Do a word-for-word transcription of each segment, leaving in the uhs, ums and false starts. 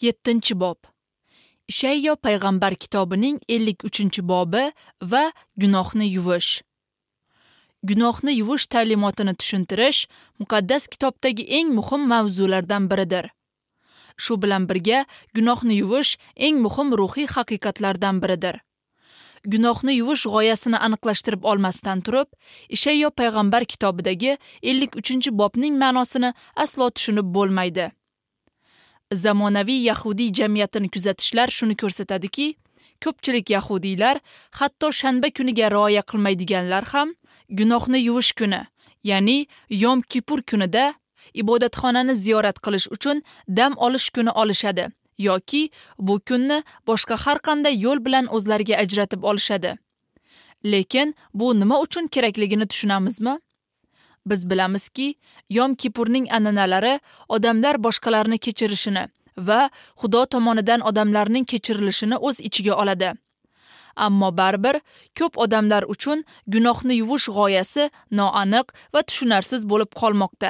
yettinchi bob. Ishayyo payg'ambar kitobining ellik uchinchi bobi va gunohni yuvish. Gunohni yuvish ta'limotini tushuntirish muqaddas kitobdagi eng muhim mavzulardan biridir. Shu bilan birga gunohni yuvish eng muhim ruhiy haqiqatlardan biridir. Gunohni yuvish g'oyasini aniqlashtirib olmasdan turib, Ishayyo payg'ambar kitobidagi ellik uchinchi bobning ma'nosini aslo tushunib bo'lmaydi. Zamonaviy yahudiy jamiyatini kuzatishlar shuni ko'rsatadiki, ko'pchilik yahudiylar, hatto shanba kuniga rioya qilmaydiganlar ham gunohni yuvish kuni, ya'ni Yom Kipur kunida ibodatxonani ziyorat qilish uchun dam olish kuni olishadi yoki bu kunni boshqa har qanday yo'l bilan o'zlariga ajratib olishadi. Lekin bu nima uchun kerakligini tushunamizmi? Biz bilamizki, Yom Kipurning an'analari odamlar boshqalarni kechirishini va Xudo tomonidan odamlarning kechirilishini o'z ichiga oladi. Ammo baribir ko'p odamlar uchun gunohni yuvish g'oyasi noaniq va tushunarsiz bo'lib qolmoqda.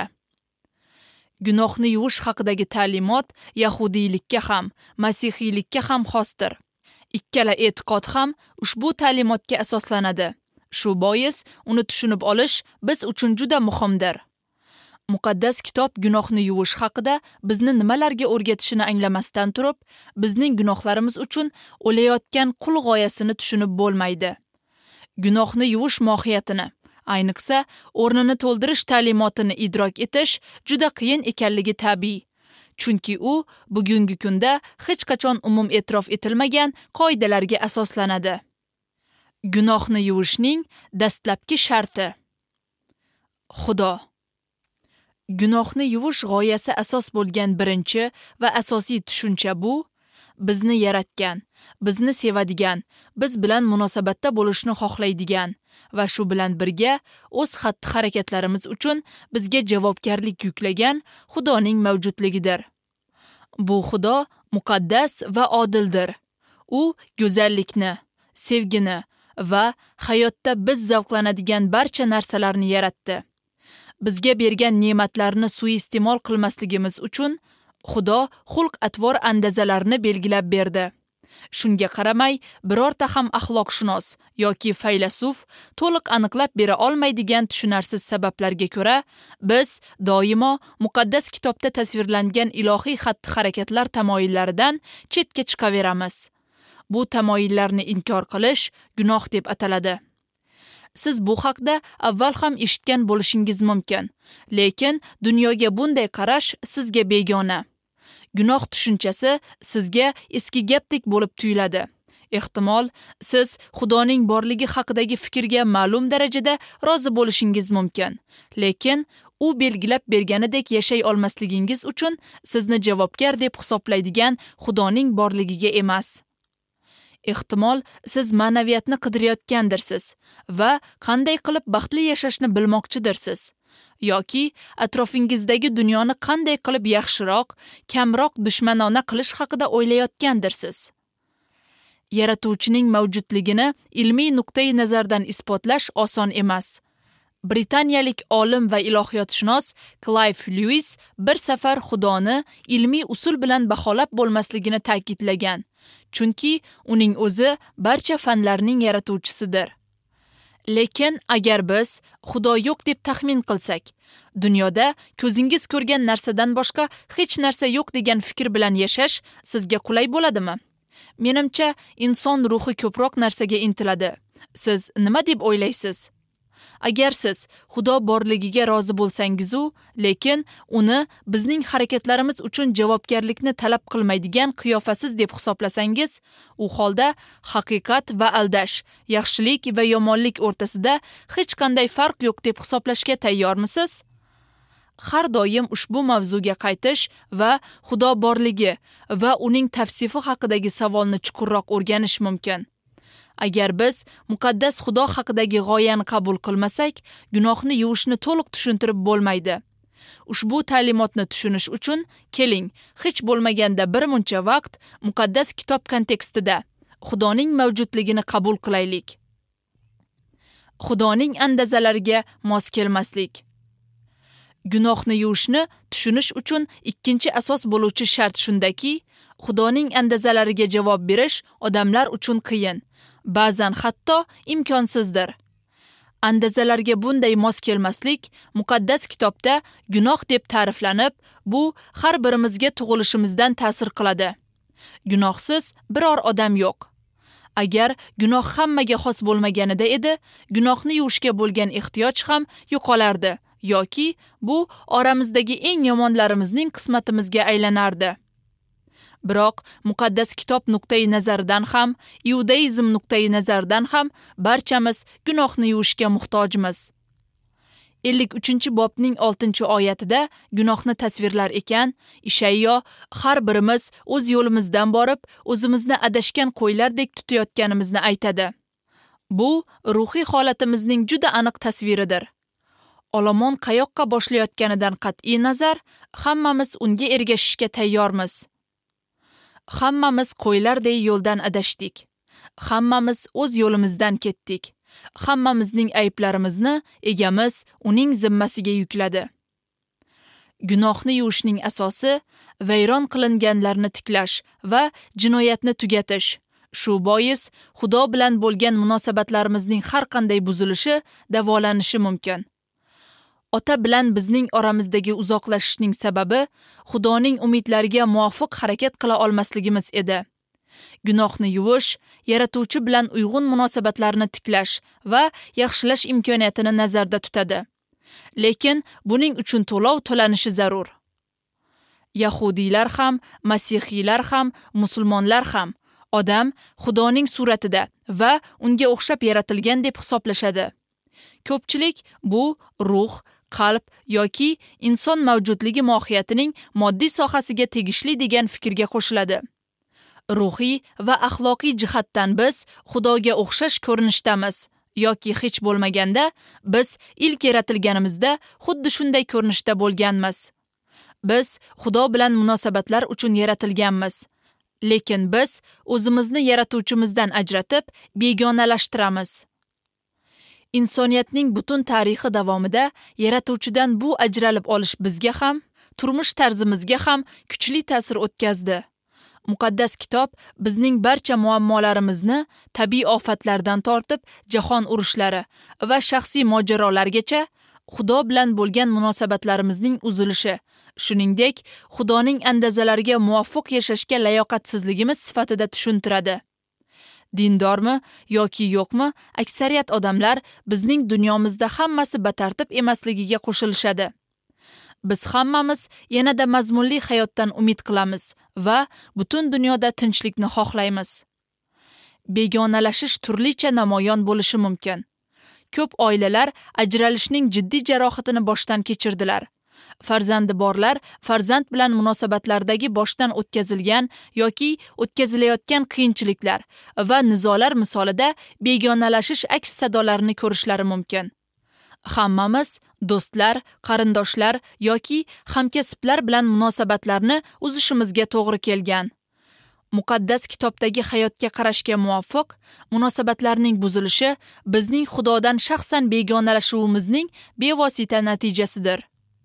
Gunohni yuvish haqidagi ta'limot yahudiylikka ham, masihiylikka ham xosdir. Ikkala e'tiqod ham ushbu ta'limotga asoslanadi. Shu bois uni tushunib olish biz uchun juda muhimdir. Muqaddas kitob gunohni yuvish haqida bizni nimalarga o'rgatishini anglamasdan turib, bizning gunohlarimiz uchun o'layotgan qul g'oyasini tushunib bo'lmaydi. Gunohni yuvish mohiyatini, ayniqsa o'rnini to'ldirish ta'limotini idrok etish juda qiyin ekanligi tabiiy. Chunki u bugungi kunda hech qachon umum e'tirof etilmagan qoidalarga asoslanadi. Gunohni yuvishning dastlabki sharti. Xudo. Gunohni yuvish g'oyasi asos bo'lgan birinchi va asosiy tushuncha bu, bizni yaratgan, bizni sevadigan, biz bilan munosabatda bo'lishni xohlaydigan va shu bilan birga o'z xatti-harakatlarimiz uchun bizga javobgarlik yuklagan Xudoning mavjudligidir. Bu Xudo muqaddas va odildir. U go'zallikni, sevgini va hayotda biz zavqlanadigan barcha narsalarni yaratdi. Bizga bergan ne'matlarni suiiste'mol qilmasligimiz uchun Xudo xulq-atvor andazalarini belgilab berdi. Shunga qaramay, birorta ham axloqshunos yoki faylasuf to'liq aniqlab bera olmaydigan tushunarsiz sabablarga ko'ra, biz doimo muqaddas kitobda tasvirlangan ilohiy xatti-harakatlar tamoyillaridan chetga chiqaveramiz. Bu tamoyillarni inkor qilish gunoh deb ataladi. Siz bu haqda avval ham eshitgan bo'lishingiz mumkin, lekin dunyoga bunday qarash sizga begona. Gunoh tushunchasi sizga eski gapdek bo'lib tuyuladi. Ehtimol, siz Xudoning borligi haqidagi fikrga ma'lum darajada rozi bo'lishingiz mumkin, lekin u belgilab berganidek yashay olmasligingiz uchun sizni javobgar deb hisoblaydigan Xudoning borligiga emas. Ehtimol, siz ma'naviyatni qidirayotgandirsiz va qanday qilib baxtli yashashni bilmoqchidirsiz. Yoki atrofingizdagi dunyoni qanday qilib yaxshiroq, kamroq dushmanona qilish haqida o'ylayotgandirsiz. Yaratuvchining mavjudligini ilmiy nuqtai nazardan isbotlash oson emas. Britaniyalik olim va ilohiyotshunos Clive Lewis bir safar Xudoni ilmiy usul bilan baholab bo'lmasligini ta'kidlagan. Chunki uning o'zi barcha fanlarning yaratuvchisidir. Lekin agar biz Xudo yo'q deb taxmin qilsak, dunyoda ko'zingiz ko'rgan narsadan boshqa hech narsa yo'q degan fikr bilan yashash sizga qulay bo'ladimi? Menimcha, inson ruhi ko'proq narsaga intiladi. Siz nima deb o'ylaysiz? Agar siz Xudo borligiga rozi bo'lsangiz-u, lekin uni bizning harakatlarimiz uchun javobgarlikni talab qilmaydigan qiyofasiz deb hisoblasangiz, u holda haqiqat va aldash, yaxshilik va yomonlik o'rtasida hech qanday farq yo'q deb hisoblashga tayyormisiz? Har doim ushbu mavzuga qaytish va Xudo borligi va uning tavsifi haqidagi savolni chuqurroq o'rganish mumkin. Agar biz muqaddas Xudo haqidagi g'oyani qabul qilmasak, gunohni yuvishni to'liq tushuntirib bo'lmaydi. Ushbu ta'limotni tushunish uchun keling, hech bo'lmaganda bir muncha vaqt muqaddas kitob kontekstida Xudoning mavjudligini qabul qilaylik. Xudoning andazalariga mos kelmaslik. Gunohni yuvishni tushunish uchun ikkinchi asos bo'luvchi shart shundaki, Xudoning andazalariga javob berish odamlar uchun qiyin, ba'zan hatto imkonsizdir. Andazalarga bunday mos kelmaslik muqaddas kitobda gunoh deb ta'riflanib, bu har birimizga tug'ilishimizdan ta'sir qiladi. Gunohsiz biror odam yo'q. Agar gunoh hammaga xos bo'lmaganida edi, gunohni yuvishga bo'lgan ehtiyoj ham yo'qolardi, yoki bu oramizdagi eng yomonlarimizning qismatimizga aylanardi. Biroq muqaddas kitob nuqtai nazaridan ham, iudaizm nuqtai nazaridan ham barchamiz gunohni yuvishga muhtojmiz. ellik uchinchi bobning oltinchi oyatida gunohni tasvirlar ekan, Ishayyo har birimiz o'z yo'limizdan borib, o'zimizni adashgan qo'ylardek tutayotganimizni aytadi. Bu ruhiy holatimizning juda aniq tasviridir. Olomon qayoqqa boshlayotganidan qat'iy nazar, hammamiz unga ergashishga tayyormiz. Hammamiz qo'ylarday yo'ldan adashdik. Hammamiz o'z yo'limizdan ketdik. Hammamizning ayblarimizni egamiz uning zimmasiga yukladi. Gunohni yuvishning asosi vayron qilinganlarni tiklash va jinoyatni tugatish. Shu bois Xudo bilan bo'lgan munosabatlarimizning har qanday buzilishi davolanishi mumkin. Ota bilan bizning oramizdagi uzoqlashishning sababi Xudoning umidlariga muvofiq harakat qila olmasligimiz edi. Gunohni yuvish, yaratuvchi bilan uyg'un munosabatlarni tiklash va yaxshilash imkoniyatini nazarda tutadi. Lekin buning uchun to'lov to'lanishi zarur. Yahudiylar ham, masihiylar ham, musulmonlar ham odam Xudoning suratida va unga o'xshab yaratilgan deb hisoblashadi. Ko'pchilik bu ruh, qalb yoki inson mavjudligi mohiyatining moddiy sohasiga tegishli degan fikrga qo'shiladi. Ruhiy va axloqiy jihatdan biz Xudoga o'xshash ko'rinishdamiz, yoki hech bo'lmaganda biz ilk yaratilganimizda xuddi shunday ko'rinishda bo'lganmiz. Biz Xudo bilan munosabatlar uchun yaratilganmiz. Lekin biz o'zimizni yaratuvchimizdan ajratib, begonalashtiramiz. Insoniyatning butun tarixi davomida yaratuvchidan bu ajralib olish bizga ham, turmush tarzimizga ham kuchli ta'sir o'tkazdi. Muqaddas kitob bizning barcha muammolarimizni tabiiy ofatlardan tortib jahon urushlari va shaxsiy mojarolargacha Xudo bilan bo'lgan munosabatlarimizning uzilishi, shuningdek, Xudoning andazalariga muvofiq yashashga layoqatsizligimiz sifatida tushuntiradi. Dindormi yoki yo'qmi, aksariyat odamlar bizning dunyomizda hammasi batartib emasligiga qo'shilishadi. Biz hammamiz yanada mazmunli hayotdan umid qilamiz va butun dunyoda tinchlikni xohlaymiz. Begonalashish turlicha namoyon bo'lishi mumkin. Ko'p oilalar ajralishning jiddiy jarohatini boshdan kechirdilar. Farzandi borlar farzand bilan munosabatlardagi boshdan o'tkazilgan yoki o'tkazilayotgan qiyinchiliklar va nizolar misolida begonalashish aks sadolarini ko'rishlari mumkin. Hammamiz do'stlar, qarindoshlar yoki hamkasblar bilan munosabatlarni uzishimizga to'g'ri kelgan. Muqaddas kitobdagi hayotga qarashga muvofiq, munosabatlarning buzilishi bizning Xudodan shaxsan begonalashuvimizning bevosita natijasidir.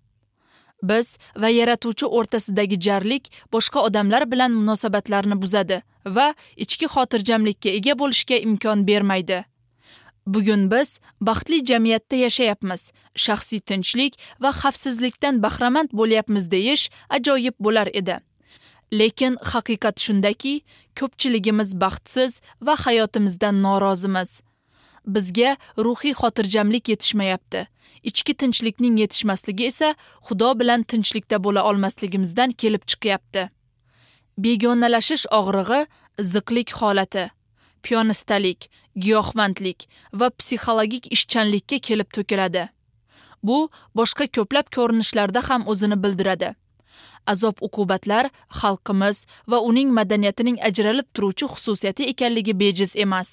Biz va yaratuvchi o'rtasidagi jarlik boshqa odamlar bilan munosabatlarni buzadi va ichki xotirjamlikka ega bo'lishga imkon bermaydi. Bugun biz baxtli jamiyatda yashayapmiz, shaxsiy tinchlik va xavfsizlikdan bahramand bo'lyapmiz deyish ajoyib bo'lar edi. Lekin haqiqat shundaki, ko'pchiligimiz baxtsiz va hayotimizdan norozimiz. Bizga ruhiy xotirjamlik yetishmayapti. Ichki tinchlikning yetishmasligi esa Xudo bilan tinchlikda bo'la olmasligimizdan kelib chiqyapti. Begonalashish og'rig'i ziqlik holati, piyonistalik, giyohvandlik va psixologik ishchanlikka kelib to'kiladi. Bu boshqa ko'plab ko'rinishlarda ham o'zini bildiradi. Azob-uqubatlar xalqimiz va uning madaniyatining ajralib turuvchi xususiyati ekanligi bejiz emas.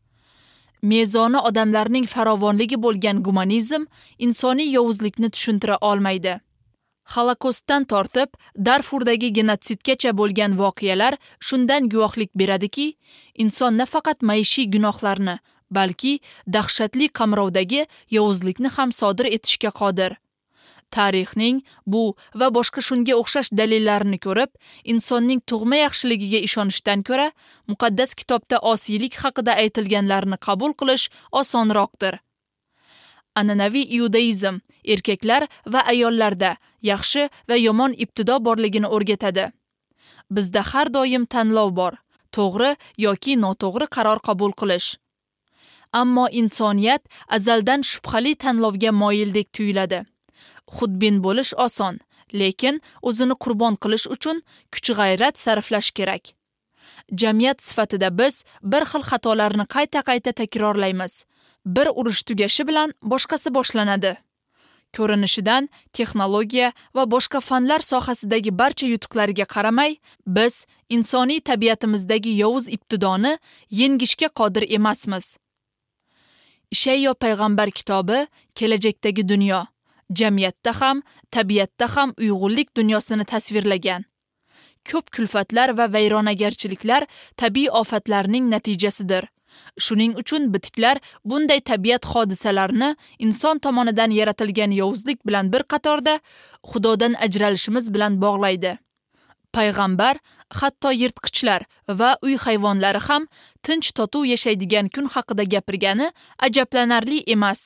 Mezoni odamlarning farovonligi bo'lgan gumanizm insoniy yovuzlikni tushuntira olmaydi. Holokostdan tortib Darfurdagi genotsidgacha bo'lgan voqealar shundan guvohlik beradiki, inson nafaqat maishiy gunohlarni, balki dahshatli qamrovdagi yovuzlikni ham sodir etishga qodir. Tarixning bu va boshqa shunga o'xshash dalillarini ko'rib, insonning tug'ma yaxshiligiga ishonishdan ko'ra, muqaddas kitobda osiylik haqida aytilganlarni qabul qilish osonroqdir. An'anaviy iudaizm erkaklar va ayollarda yaxshi va yomon ibtido borligini o'rgatadi. Bizda har doim tanlov bor, to'g'ri yoki noto'g'ri qaror qabul qilish. Ammo insoniyat azaldan shubhali tanlovga moyildek tuyuladi. Xudbin bo'lish oson, lekin o'zini qurbon qilish uchun kuch-g'ayrat sarflash kerak. Jamiyat sifatida biz bir xil xatolarni qayta-qayta takrorlaymiz. Bir urush tugashi bilan boshqasi boshlanadi. Ko'rinishidan texnologiya va boshqa fanlar sohasidagi barcha yutuqlarga qaramay, biz insoniy tabiatimizdagi yovuz ibtidoni yengishga qodir emasmiz. Ishayyo payg'ambar kitobi kelajakdagi dunyo, jamiyatda ham, tabiatda ham uyg'unlik dunyosini tasvirlagan. Ko'p kulfatlar va vayronagarchiliklar tabiiy ofatlarning natijasidir. Shuning uchun bitiklar bunday tabiat hodisalarini inson tomonidan yaratilgan yovuzlik bilan bir qatorda Xudodan ajralishimiz bilan bog'laydi. Payg'ambar hatto yirtqichlar va uy hayvonlari ham tinch totuv yashaydigan kun haqida gapirgani ajablanarli emas.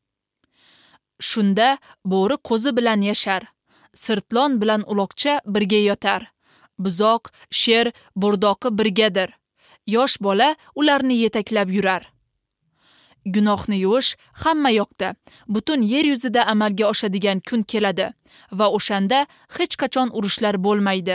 Shunda bo'ri qo'zi bilan yashar, sirtlon bilan uloqcha birga yotar, buzoq, sher, burdoqi birgadir. Yosh bola ularni yetaklab yurar. Gunohni yuvish hamma yoqda, butun yer yuzida amalga oshadigan kun keladi va o'shanda hech qachon urushlar bo'lmaydi.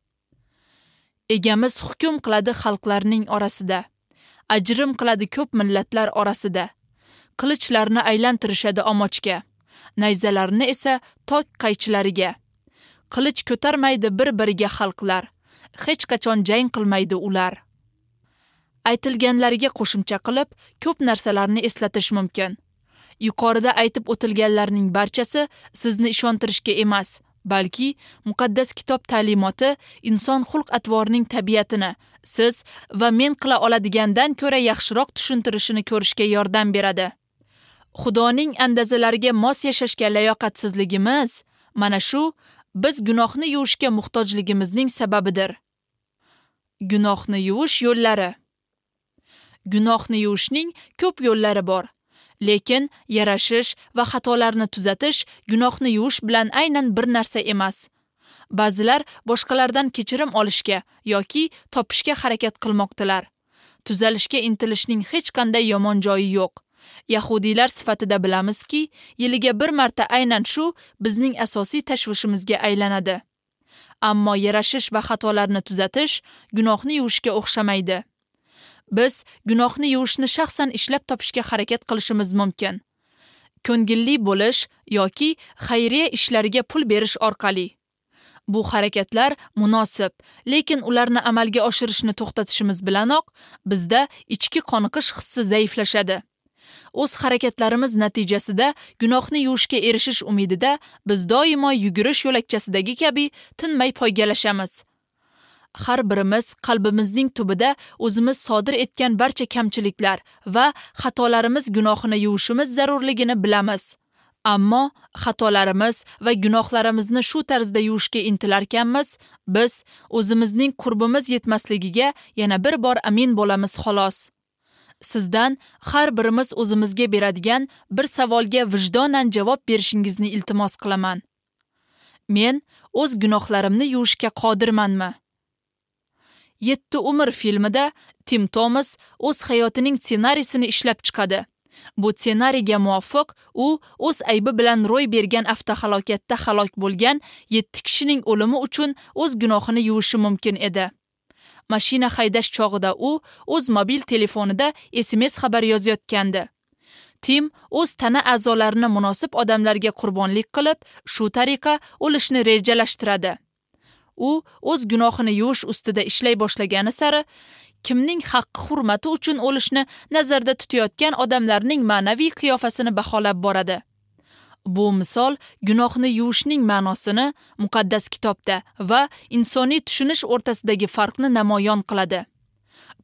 Egamiz hukm qiladi xalqlarning orasida, ajrim qiladi ko'p millatlar orasida. Qilichlarini aylantirishadi omochga, nayzalarni esa tok qaychilariga. Qilich ko'tarmaydi bir-biriga xalqlar, hech qachon jang qilmaydi ular. Aytilganlariga qo'shimcha qilib, ko'p narsalarni eslatish mumkin. Yuqorida aytib o'tilganlarning barchasi sizni ishontirishga emas, balki muqaddas kitob ta'limoti inson xulq-atvorining tabiatini siz va men qila oladigandan ko'ra yaxshiroq tushuntirishini ko'rishga yordam beradi. Xudoning andazalariga mos yashashga layoqatsizligimiz mana shu biz gunohni yuvishga muhtojligimizning sababidir. Gunohni yuvish yo'llari. Gunohni yuvishning ko'p yo'llari bor, lekin yarashish va xatolarni tuzatish gunohni yuvish bilan aynan bir narsa emas. Ba'zilar boshqalardan kechirim olishga yoki topishga harakat qilmoqdalar. Tuzalishga intilishning hech qanday yomon joyi yo'q. Yahudiylar sifatida bilamizki, yiliga bir marta aynan shu bizning asosiy tashvishimizga aylanadi. Ammo yarashish va xatolarni tuzatish gunohni yuvishga o'xshamaydi. Biz gunohni yuvishni shaxsan ishlab topishga harakat qilishimiz mumkin. Ko'ngilli bo'lish yoki xayriya ishlariga pul berish orqali. Bu harakatlar munosib, lekin ularni amalga oshirishni to'xtatishimiz bilanoq bizda ichki qoniqish hissi zaiflashadi. O'z harakatlarimiz natijasida gunohni yuvishga erishish umidida biz doimo yugurish yo'lakchasidagi kabi tinmay poygalashamiz. Har birimiz qalbimizning tubida o'zimiz sodir etgan barcha kamchiliklar va xatolarimiz gunohini yuvishimiz zarurligini bilamiz. Ammo xatolarimiz va gunohlarimizni shu tarzda yuvishga intilarkanmiz, biz o'zimizning qurbimiz yetmasligiga yana bir bor amin bo'lamiz xolos. Sizdan har birimiz o'zimizga beradigan bir savolga vijdonan javob berishingizni iltimos qilaman. Men o'z gunohlarimni yuvishga qodirmanmi? Yetti umr filmida Tim Thomas o'z hayotining ssenariysini ishlab chiqadi. Bu ssenariyga muvofiq u o'z aybi bilan ro'y bergan avtohalokatda halok bo'lgan yetti kishining o'limi uchun o'z gunohini yuvishi mumkin edi. Mashina haydash chog'ida u o'z mobil telefonida S M S xabar yozayotgandi. Tim o'z tana a'zolarini munosib odamlarga qurbonlik qilib, shu tariqa o'lishni rejalashtiradi. U o'z gunohini yuvish ustida ishlay boshlagani sari kimning haqqi hurmati uchun o'lishni nazarda tutayotgan odamlarning ma'naviy qiyofasini baholab boradi. Bu misol gunohni yuvishning ma'nosini muqaddas kitobda va insoniy tushunish o'rtasidagi farqni namoyon qiladi.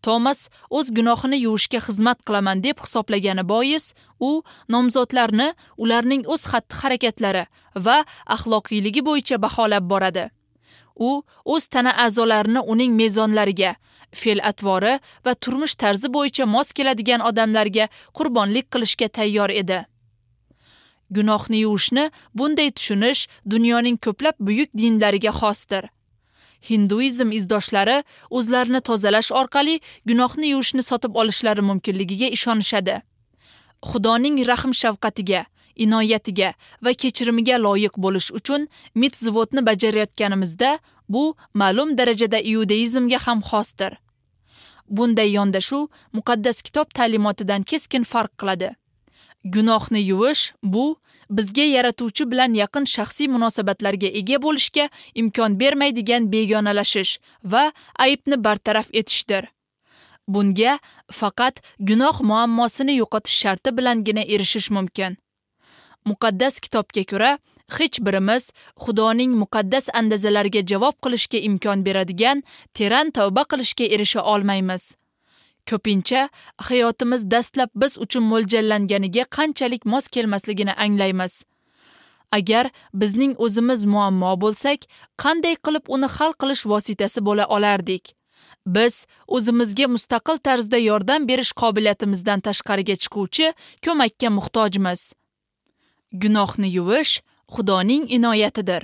Tomas o'z gunohini yuvishga xizmat qilaman deb hisoblagani bois, u nomzodlarni ularning o'z xatti-harakatlari va axloqiyligi bo'yicha baholab boradi. U o'z tana a'zolarini uning mezonlariga, fe'l-atvori va turmush tarzi bo'yicha mos keladigan odamlarga qurbonlik qilishga tayyor edi. Gunohni yuvishni bunday tushunish dunyoning ko'plab buyuk dinlariga xosdir. Hinduizm izdoshlari o'zlarini tozalash orqali gunohni yuvishni sotib olishlari mumkinligiga ishonishadi. Xudoning rahm-shafqatiga, inoyatiga va kechirimiga loyiq bo'lish uchun mitzvotni bajarayotganimizda bu ma'lum darajada iudeizmga ham xosdir. Bunday yondashuv muqaddas kitob ta'limotidan keskin farq qiladi. Gunohni yuvish bu bizga yaratuvchi bilan yaqin shaxsiy munosabatlarga ega bo'lishga imkon bermaydigan begonalashish va aybni bartaraf etishdir. Bunga faqat gunoh muammosini yo'qotish sharti bilangina erishish mumkin. Muqaddas kitobga ko'ra, hech birimiz Xudoning muqaddas andazalariga javob qilishga imkon beradigan teran tavba qilishga erisha olmaymiz. Ko'pincha hayotimiz dastlab biz uchun mo'ljallanganiga qanchalik mos kelmasligini anglaymiz. Agar bizning o'zimiz muammo bo'lsak, qanday qilib uni hal qilish vositasi bo'la olardik? Biz o'zimizga mustaqil tarzda yordam berish qobiliyatimizdan tashqariga chiquvchi ko'makka muhtojmiz. Gunohni yuvish Xudoning inoyatidir.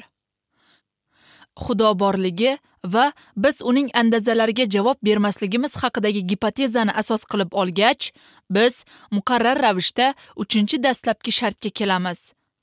Xudo borligi va biz uning andazalariga javob bermasligimiz haqidagi gipotezani asos qilib olgach, biz muqarrar ravishda uchinchi dastlabki shartga kelamiz.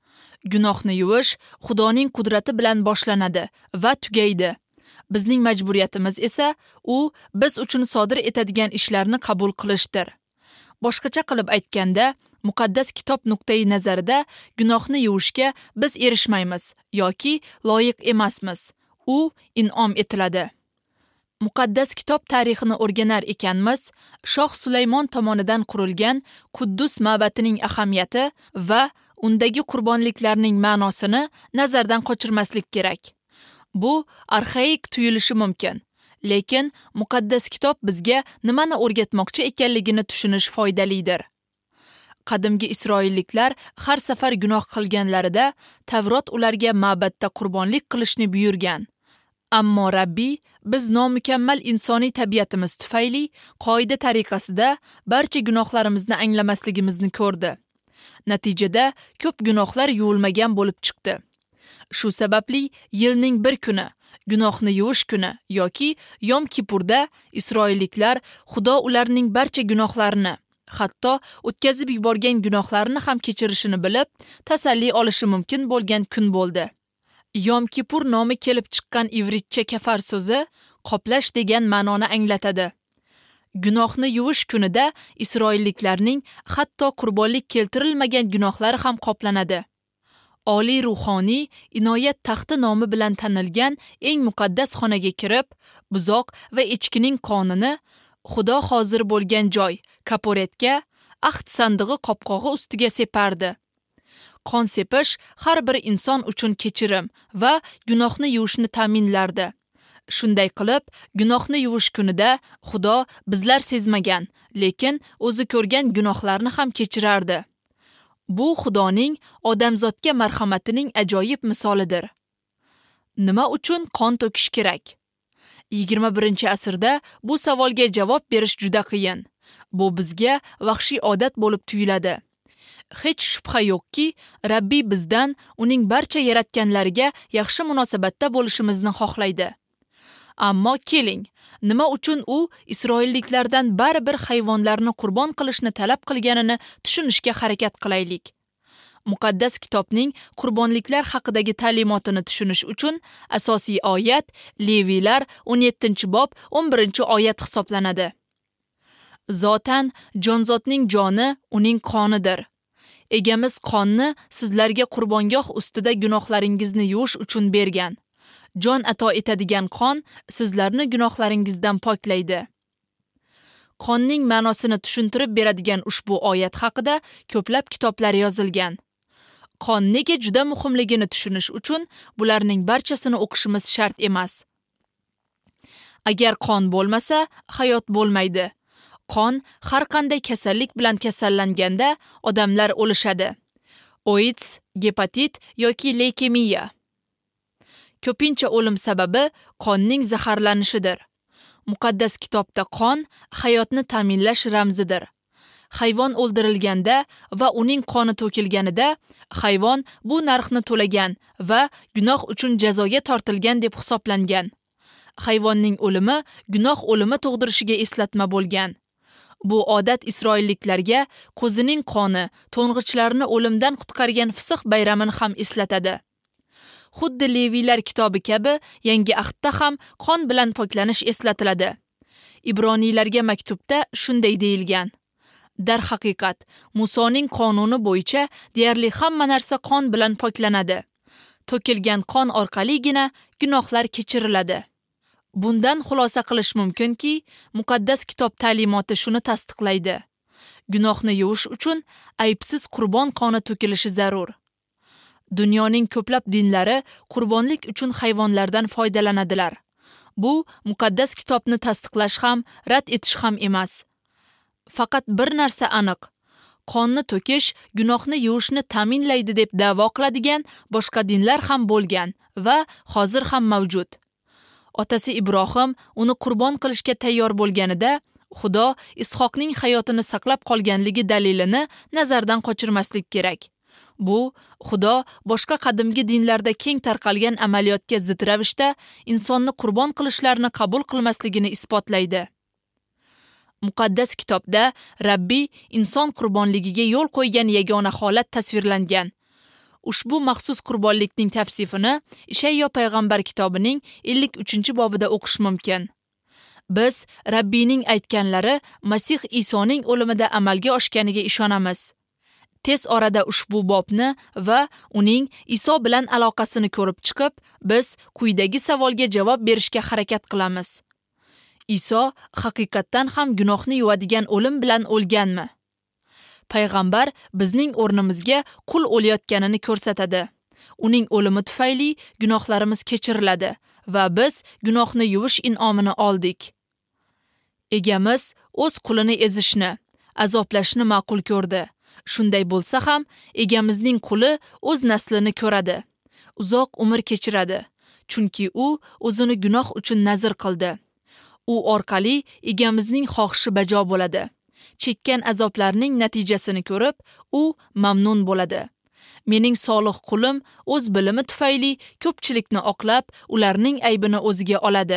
Gunohni yuvish Xudoning qudrati bilan boshlanadi va tugaydi. Bizning majburiyatimiz esa u biz uchun sodir etadigan ishlarni qabul qilishdir. Boshqacha qilib aytganda, muqaddas kitob nuqtai nazarida gunohni yuvishga biz erishmaymiz yoki loyiq emasmiz. U in'om etiladi. Muqaddas kitob tarixini o'rganar ekanmiz, Shoh Sulaymon tomonidan qurilgan Quddus ma'batining ahamiyati va undagi qurbonliklarning ma'nosini nazardan qochirmaslik kerak. Bu arxaik tuyulishi mumkin, lekin muqaddas kitob bizga nimani o'rgatmoqchi ekanligini tushunish foydalidir. Qadimgi Isroilliklar har safar gunoh qilganlarida Tavrot ularga ma'batda qurbonlik qilishni buyurgan. Ammo Rabbiy biz nomukammal insoniy tabiatimiz tufayli qoida tariqasida barcha gunohlarimizni anglamasligimizni ko'rdi. Natijada ko'p gunohlar yuvilmagan bo'lib chiqdi. Shu sababli yilning bir kuni, gunohni yuvish kuni yoki Yom Kipurda Isroilliklar Xudo ularning barcha gunohlarini, hatto o'tkazib yuborgan gunohlarini ham kechirishini bilib, tasalli olishi mumkin bo'lgan kun bo'ldi. Yom Kipur nomi kelib chiqqan ivritcha kafar so'zi qoplash degan ma'noni anglatadi. Gunohni yuvish kunida Isroilliklarning hatto qurbonlik keltirilmagan gunohlari ham qoplanadi. Oliy ruhoniy inoyat taxti nomi bilan tanilgan eng muqaddas xonaga kirib, buzoq va echkining qonini Xudo hozir bo'lgan joy, kaporetga, ahd sandig'i qopqog'i ustiga separdi. Qon sepish har bir inson uchun kechirim va gunohni yuvishni ta'minlardi. Shunday qilib, gunohni yuvish kunida Xudo bizlar sezmagan, lekin o'zi ko'rgan gunohlarni ham kechirardi. Bu Xudoning odamzodga marhamatining ajoyib misolidir. Nima uchun qon to'kish kerak? yigirma birinchi asrda bu savolga javob berish juda qiyin. Bu bizga vahshiy odat bo'lib tuyuladi. Hech shubha yo'qki, Rabbiy bizdan uning barcha yaratganlariga yaxshi munosabatda bo'lishimizni xohlaydi. Ammo keling, nima uchun u Isroilliklardan baribir hayvonlarni qurbon qilishni talab qilganini tushunishga harakat qilaylik. Muqaddas kitobning qurbonliklar haqidagi ta'limotini tushunish uchun asosiy oyat Leviylar o'n yettinchi bob o'n birinchi oyat hisoblanadi. Zotan jonzotning joni uning qonidir. Egamiz qonni sizlarga qurbongoh ustida gunohlaringizni yuvish uchun bergan. Jon ato etadigan qon sizlarni gunohlaringizdan poklaydi. Qonning ma'nosini tushuntirib beradigan ushbu oyat haqida ko'plab kitoblar yozilgan. Qon nega juda muhimligini tushunish uchun bularning barchasini o'qishimiz shart emas. Agar qon bo'lmasa, hayot bo'lmaydi. Qon har qanday kasallik bilan kasallanganda odamlar o'lishadi. AIDS, gepatit yoki leykemiya. Ko'pincha o'lim sababi qonning zaharlanishidir. Muqaddas kitobda qon hayotni ta'minlash ramzidir. Hayvon o'ldirilganda va uning qoni to'kilganida hayvon bu narxni to'lagan va gunoh uchun jazoga tortilgan deb hisoblangan. Hayvonning o'limi gunoh o'limi tug'dirishiga eslatma bo'lgan. Bu odat isroilliklarga qo'zining qoni to'ng'ichlarni o'limdan qutqargan Fisq bayramini ham eslatadi. Xuddi Leviylar kitobi kabi yangi ahdda ham qon bilan poklanish eslatiladi. Ibroniylarga maktubda shunday deyilgan: Darhaqiqat, Musoning qonuni bo'yicha deyarli hamma narsa qon bilan poklanadi. To'kilgan qon orqaligina gunohlar kechiriladi. Bundan xulosa qilish mumkinki, muqaddas kitob ta'limoti shuni tasdiqlaydi. Gunohni yuvish uchun aybsiz qurbon qoni to'kilishi zarur. Dunyoning ko'plab dinlari qurbonlik uchun hayvonlardan foydalanadilar. Bu muqaddas kitobni tasdiqlash ham, rad etish ham emas. Faqat bir narsa aniq: qonni to'kish gunohni yuvishni ta'minlaydi deb da'vo qiladigan boshqa dinlar ham bo'lgan va hozir ham mavjud. Otasi Ibrohim uni qurbon qilishga tayyor bo'lganida, Xudo Ishoqning hayotini saqlab qolganligi dalilini nazardan qochirmaslik kerak. Bu Xudo boshqa qadimgi dinlarda keng tarqalgan amaliyotga zid ravishda insonni qurbon qilishlarini qabul qilmasligini isbotlaydi. Muqaddas kitobda Rabbiy inson qurbonligiga yo'l qo'ygan yagona holat tasvirlangan. Ushbu maxsus qurbonlikning tavsifini Ishayyo payg'ambar kitobining ellik uchinchi bobida o'qish mumkin. Biz Rabbiyning aytganlari Masih Isoning o'limida amalga oshganiga ishonamiz. Tez orada ushbu bobni va uning Iso bilan aloqasini ko'rib chiqib, biz quyidagi savolga javob berishga harakat qilamiz. Iso haqiqatdan ham gunohni yuvadigan o'lim bilan o'lganmi? Payg'ambar bizning o'rnimizga qul o'layotganini ko'rsatadi. Uning o'limi tufayli gunohlarimiz kechiriladi va biz gunohni yuvish in'omini oldik. Egamiz o'z qulini ezishni, azoblashni ma'qul ko'rdi. Shunday bo'lsa ham, egamizning quli o'z naslini ko'radi, uzoq umr kechiradi, chunki u o'zini gunoh uchun nazr qildi. U orqali egamizning xohishi bajo bo'ladi. Chekkan azoblarning natijasini ko'rib, u mamnun bo'ladi. Mening solih qulim o'z bilimi tufayli ko'pchilikni oqlab, ularning aybini o'ziga oladi.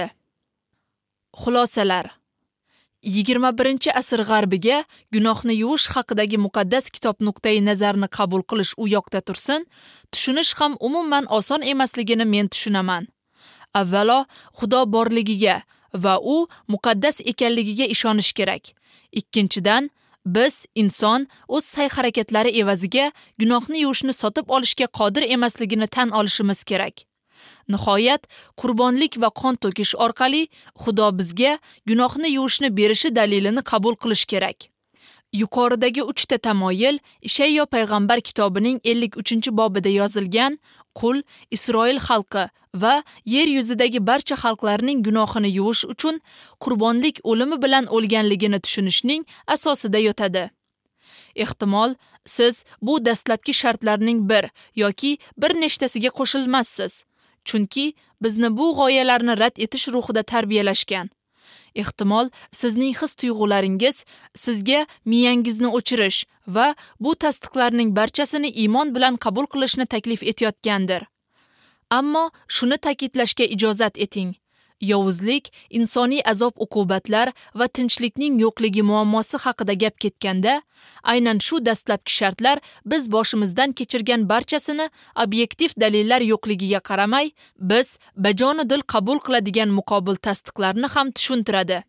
Xulosalar. yigirma birinchi asr g'arbiga gunohni yuvish haqidagi muqaddas kitob nuqtai nazarini qabul qilish u yoqda tursin, tushunish ham umuman oson emasligini men tushunaman. Avvalo, Xudo borligiga va u muqaddas ekanligiga ishonish kerak. Ikkinchidan, biz inson o'z sa'y-harakatlari evaziga gunohni yuvishni sotib olishga qodir emasligini tan olishimiz kerak. Nihoyat, qurbonlik va qon to'kish orqali Xudo bizga gunohni yuvishni berishi dalilini qabul qilish kerak. Yuqoridagi uchta tamoyil Ishayyo payg'ambar kitobining ellik uchinchi bobida yozilgan qul Isroil xalqi va yer yuzidagi barcha xalqlarning gunohini yuvish uchun qurbonlik o'limi bilan o'lganligini tushunishning asosida yotadi. Ehtimol, siz bu dastlabki shartlarning bir yoki bir nechtasiga qo'shilmassiz, chunki bizni bu g'oyalarni rad etish ruhida tarbiyalashgan. Ehtimol, sizning his-tuyg'ularingiz sizga miyangizni o'chirish va bu tasdiqlarning barchasini iymon bilan qabul qilishni taklif etayotgandir. Ammo shuni ta'kidlashga ijozat eting. Yovuzlik, insoniy azob-uqubatlar va tinchlikning yo'qligi muammosi haqida gap ketganda, aynan shu dastlabki shartlar biz boshimizdan kechirgan barchasini obyektiv dalillar yo'qligiga qaramay, biz bajonidil qabul qiladigan muqobil tasdiqlarni ham tushuntiradi.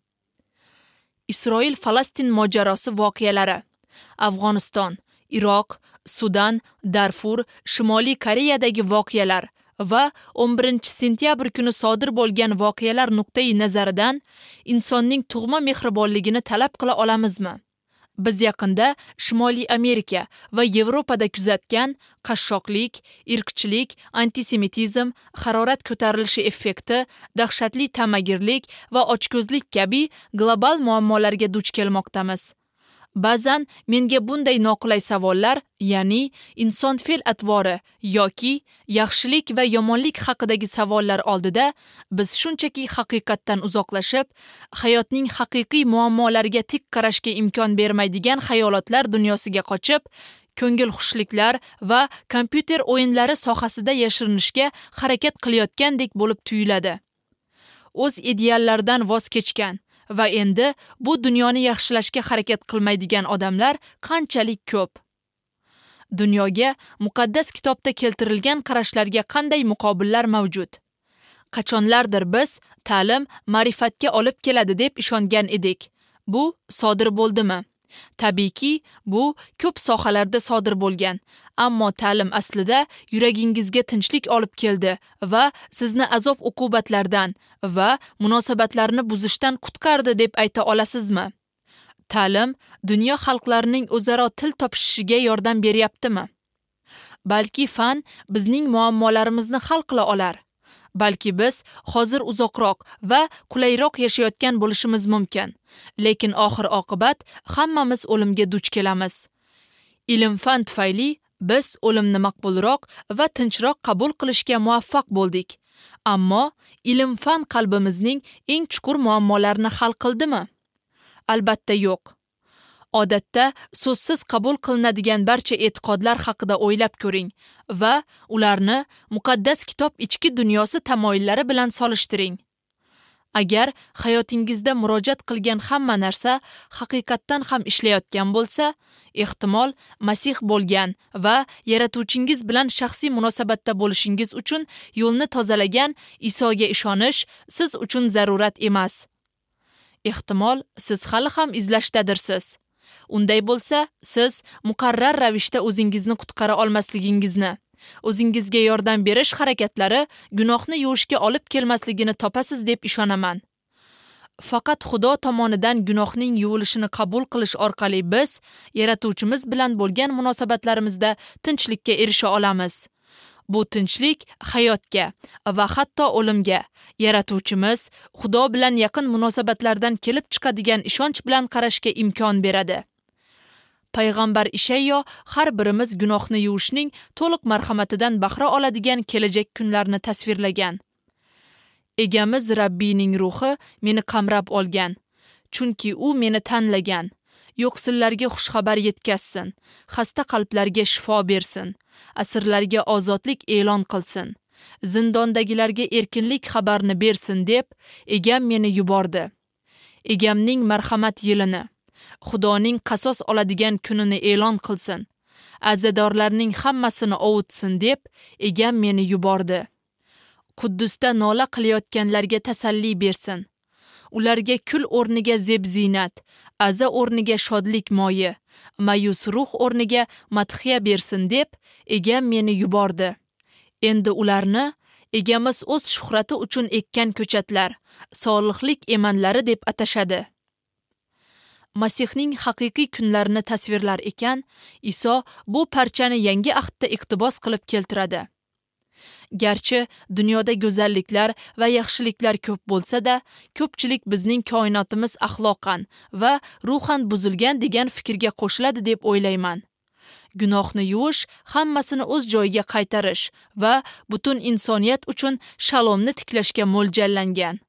Isroil-Falastin mojarosi voqealari. Afg'oniston, Iroq, Sudan, Darfur, Shimoliy Koreyadagi voqealar va o'n birinchi sentyabr kuni sodir bo'lgan voqealar nuqtai nazaridan insonning tug'ma mehribonligini talab qila olamizmi? Biz yaqinda Shimoliy Amerika va Yevropada kuzatgan qashshoqlik, irqchilik, antisemitizm, harorat ko'tarilishi effekti, dahshatli ta'magirlik va ochko'zlik kabi global muammolarga duch kelmoqdamiz. Ba'zan menga bunday noqulay savollar, ya'ni inson fe'l-atvori yoki yaxshilik va yomonlik haqidagi savollar oldida biz shunchaki haqiqatdan uzoqlashib, hayotning haqiqiy muammolariga tik qarashga imkon bermaydigan xayolotlar dunyosiga qochib, ko'ngil xushliklar va kompyuter o'yinlari sohasida yashirinishga harakat qilayotgandek bo'lib tuyuladi. O'z ideallaridan voz kechgan va endi bu dunyoni yaxshilashga harakat qilmaydigan odamlar qanchalik ko'p. Dunyoga muqaddas kitobda keltirilgan qarashlarga qanday muqobillar mavjud? Qachonlardir biz ta'lim ma'rifatga olib keladi deb ishongan edik. Bu sodir bo'ldimi? Tabiiyki, bu ko'p sohalarda sodir bo'lgan, ammo ta'lim aslida yuragingizga tinchlik olib keldi va sizni azob-uqubatlardan va munosabatlarni buzishdan qutqardi deb ayta olasizmi? Ta'lim dunyo xalqlarining o'zaro til topishishiga yordam beryaptimi? Balki fan bizning muammolarimizni hal qila olar. Balki biz hozir uzoqroq va qulayroq yashayotgan bo'lishimiz mumkin, lekin oxir-oqibat hammamiz o'limga duch kelamiz. Ilm-fan tufayli biz o'limni maqbulroq va tinchroq qabul qilishga muvaffaq bo'ldik. Ammo ilm-fan qalbimizning eng chuqur muammolarini hal qildimi? Albatta yo'q. Odatda so'zsiz qabul qilinadigan barcha e'tiqodlar haqida o'ylab ko'ring va ularni muqaddas kitob ichki dunyosi tamoyillari bilan solishtiring. Agar hayotingizda murojaat qilgan hamma narsa haqiqatdan ham ishlayotgan bo'lsa, ehtimol Masih bo'lgan va yaratuvchingiz bilan shaxsiy munosabatda bo'lishingiz uchun yo'lni tozalagan Isoga ishonish siz uchun zarurat emas. Ehtimol siz hali ham izlashdadirsiz. Unday bo'lsa, siz muqarrar ravishda o'zingizni qutqara olmasligingizni, o'zingizga yordam berish harakatlari gunohni yuvishga olib kelmasligini topasiz deb ishonaman. Faqat Xudo tomonidan gunohning yuvilishini qabul qilish orqali biz yaratuvchimiz bilan bo'lgan munosabatlarimizda tinchlikka erisha olamiz. Bu tinchlik hayotga va hatto o'limga yaratuvchimiz Xudo bilan yaqin munosabatlardan kelib chiqadigan ishonch bilan qarashga imkon beradi. Payg'ambar Ishayyo har birimiz gunohni yuvishning to'liq marhamatidan bahra oladigan kelajak kunlarni tasvirlagan. Egamiz Rabbiyning ruhi meni qamrab olgan, chunki u meni tanlagan. Yo'qsillarga xushxabar yetkazsin, xasta qalblarga shifo bersin, asirlarga ozodlik e'lon qilsin, zindondagilarga erkinlik xabarini bersin deb egam meni yubordi. Egamning marhamat yilini, Xudoning qasos oladigan kunini e'lon qilsin, azadorlarning hammasini ovutsin deb egam meni yubordi. Quddusda nola qilayotganlarga tasalli bersin. Ularga kul o'rniga zeb-zinat, aza o'rniga shodlik moyi, mayus ruh o'rniga madhiya bersin deb egam meni yubordi. Endi ularni egamiz o'z shuhrati uchun ekkan ko'chatlar, solihlik emanlari deb atashadi. Masihning haqiqiy kunlarini tasvirlar ekan, Iso bu parchani yangi ahdda iqtibos qilib keltiradi. Garchi dunyoda go'zalliklar va yaxshiliklar ko'p bo'lsa-da, ko'pchilik bizning koinotimiz axloqan va ruhan buzilgan degan fikrga qo'shiladi deb o'ylayman. Gunohni yuvish hammasini o'z joyiga qaytarish va butun insoniyat uchun shalomni tiklashga mo'ljallangan.